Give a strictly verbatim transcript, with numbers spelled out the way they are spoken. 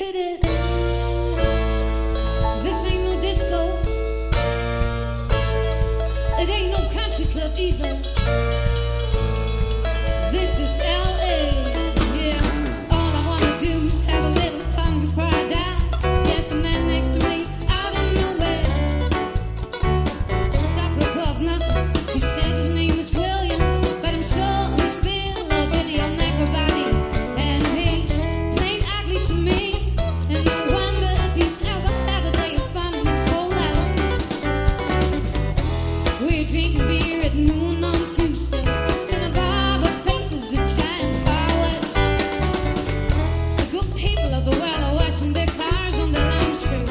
Hit it. This ain't no disco. It ain't no country club either. This is L A. Yeah. All I wanna do is have a little fun before I die. Says the man next to me out of nowhere. Supper above nothing. He says his name is William, but I'm sure he's Bill or Billy or everybody. And he's plain ugly to me. And I wonder if he's ever had a day of fun in his whole life. We're drinking beer at noon on Tuesday in a bar that faces the giant Far West. The good people of the world are washing their cars on the lounge street.